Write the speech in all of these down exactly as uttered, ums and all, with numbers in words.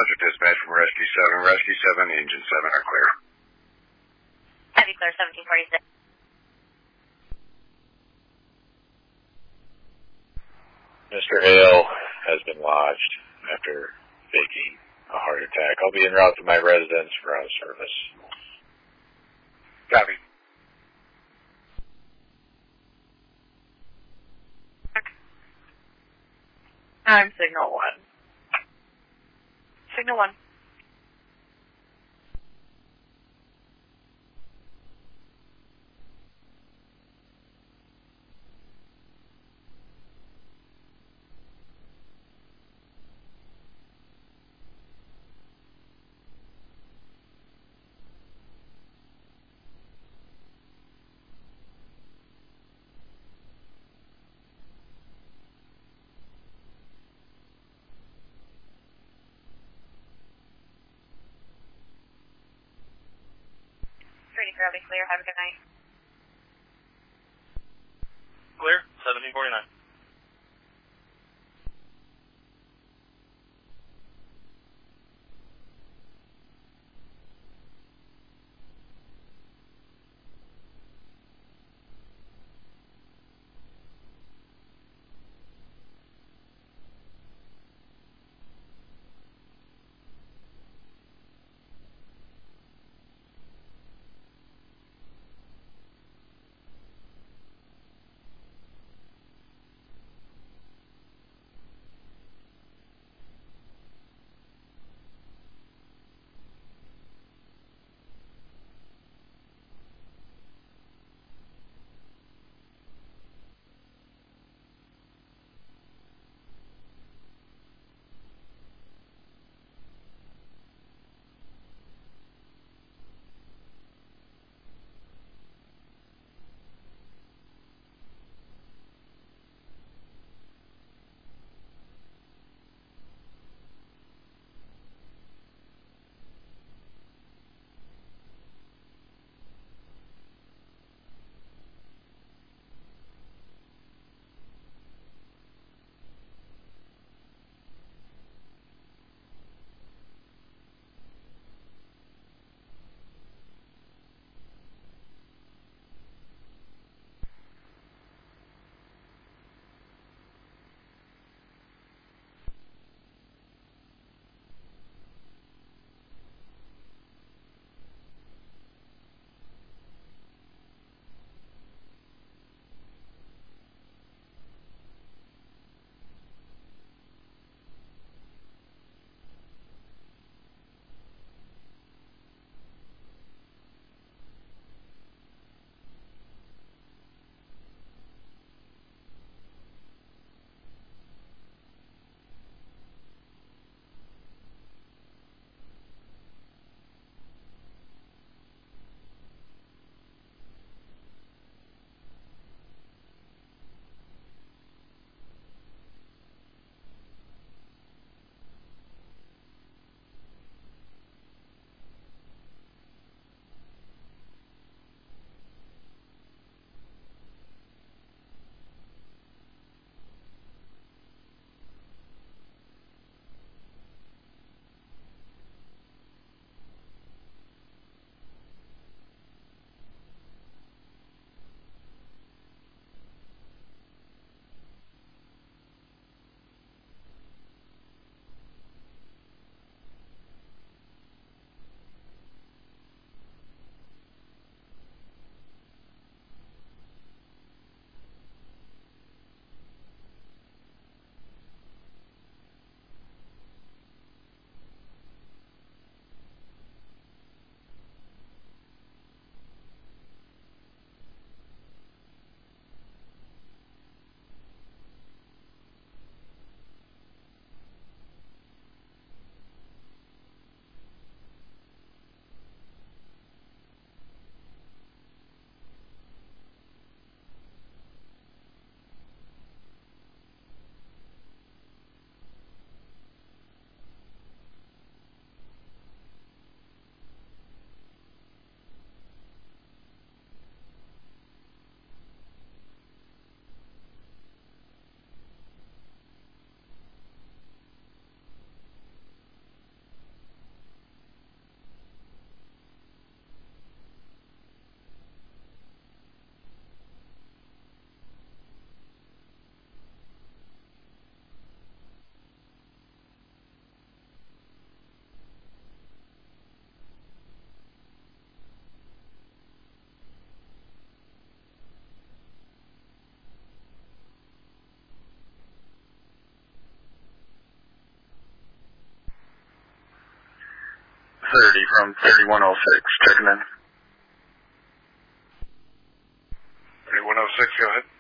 Pleasure dispatch from Rescue seven. Rescue seven, Engine seven are clear. Heavy clear, seventeen forty-six. Mister Hale has been lodged after faking a heart attack. I'll be en route to my residence for out of service. Copy. I'm signal one. Signal one. Fairly clear. Have a good night. Clear, seventeen forty-nine. thirty from thirty-one oh six, checking in. thirty-one oh six, go ahead.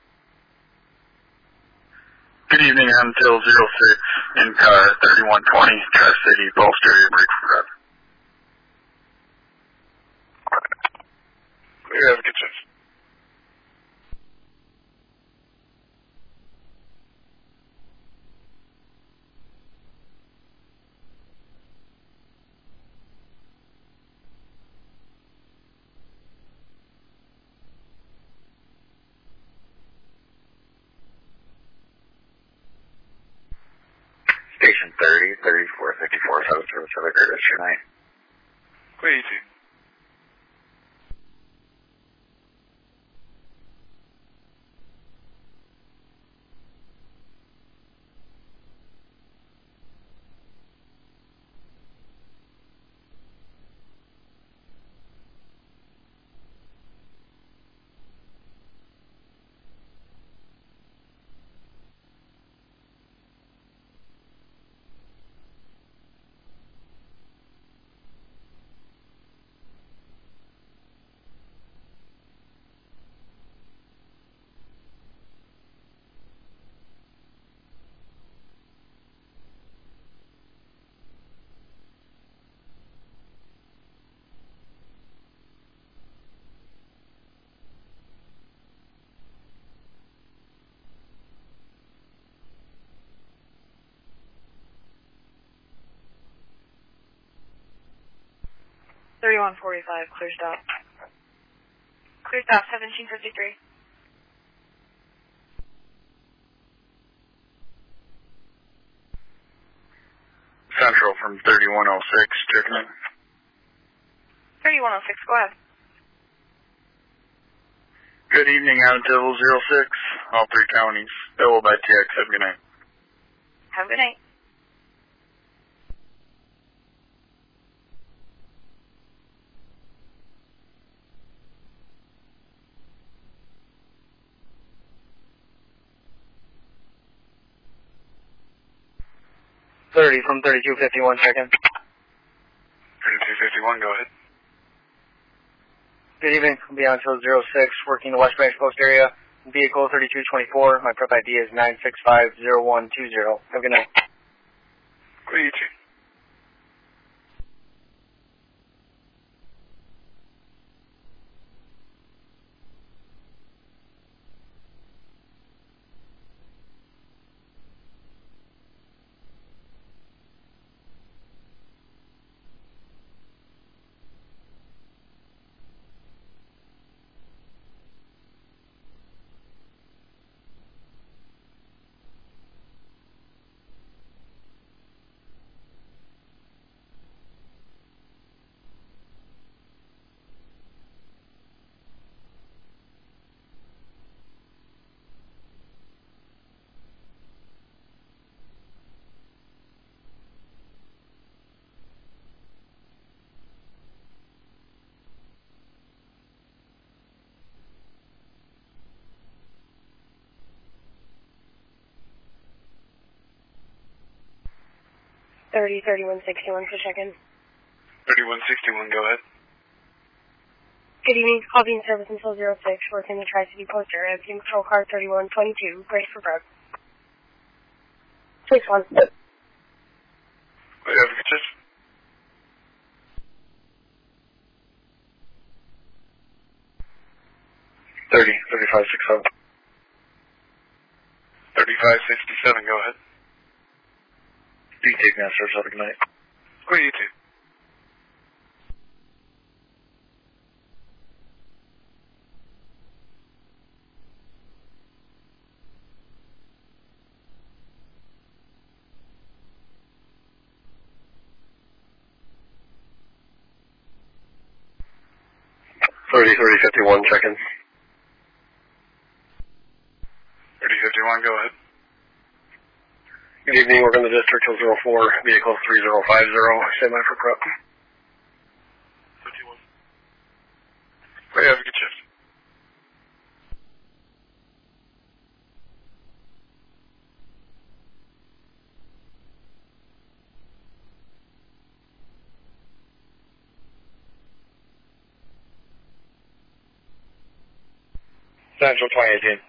Good evening, I'm Till zero six in car thirty-one twenty, Tri-City, Pulse area, break for rep. Clear, have a good shift. Station thirty, thirty-four fifty-four, South Service of the Curtis tonight. Clear, you two. thirty-one forty-five, clear stop. Clear stop, seventeen fifty-three. Central from thirty-one oh six, checking in. thirty-one oh six, go ahead. Good evening, I'm Till zero six, all three counties, L by T X, have a good night. Have a good night. thirty from thirty-two fifty-one, check-in. thirty-two fifty-one, go ahead. Good evening, I'm beyond Till zero six, working the West Branch Post area. Vehicle thirty-two twenty-four, my prep I D is nine six five zero one two zero. Have a good night. Clear, you two. thirty, thirty-one sixty-one for check-in. thirty-one sixty-one, go ahead. Good evening, I'll be in service until zero six, working the Tri-City Post area. Being patrol car thirty-one twenty-two, brace for prep. six one. Clear, have a good shift. thirty, thirty-five sixty-seven. thirty-five sixty-seven, go ahead. D T Masters, have a good night. Clear, you two. thirty, thirty fifty-one, check-in. thirty fifty-one, go ahead. Good evening, working the district till zero four, vehicle three zero five zero, stand by for prep. fifty-one. Clear, have a good shift. Central twenty eighteen.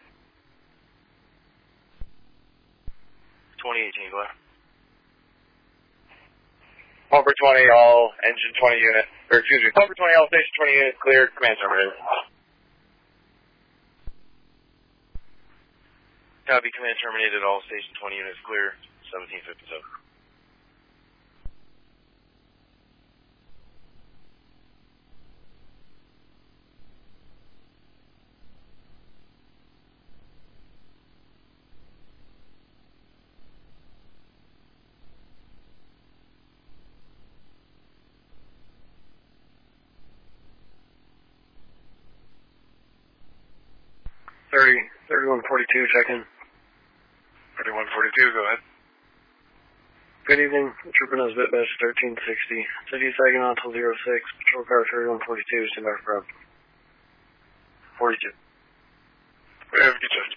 twenty eighteen, Glare. Pumper twenty, all engine twenty unit, or excuse me, Pumper twenty, all station twenty unit, clear, command terminated. Copy, command terminated, all station twenty units clear, seventeen fifty-seven. thirty, thirty-one forty-two, check in. thirty-one forty-two, go ahead. Good evening, Trooper Nesbitt, Badge thirteen sixty. City Saginaw until zero six, patrol car thirty-one forty-two, stand by for prep. forty-two. We have a good shift.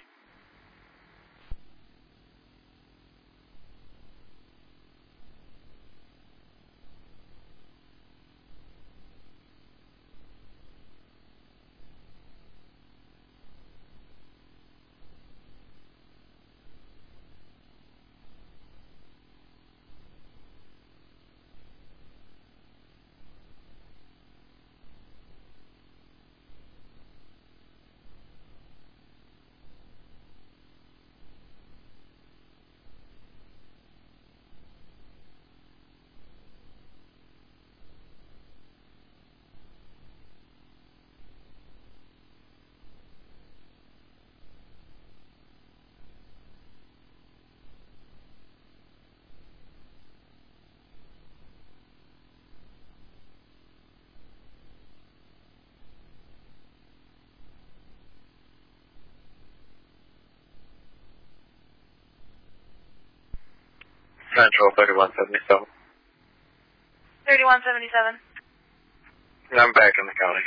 Central thirty-one seventy-seven. thirty-one seventy-seven. I'm back in the county.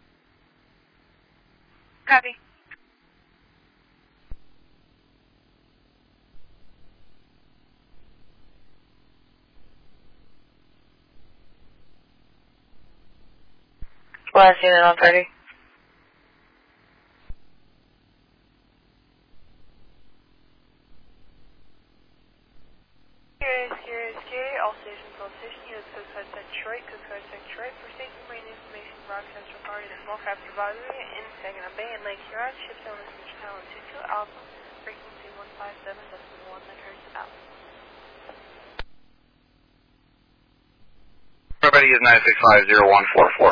Copy. Last unit on thirty. Scary, scary, scary. All stations, all station units, Coast Guard Center Detroit, Coast Guard Center Detroit. For safety marine information, Rock Central Party, the small craft advisory in Saginaw Bay and Lake Huron. Ship down to Beach Island two two Alpha, frequency one five seven point one megahertz out. Everybody is nine six five zero one four four.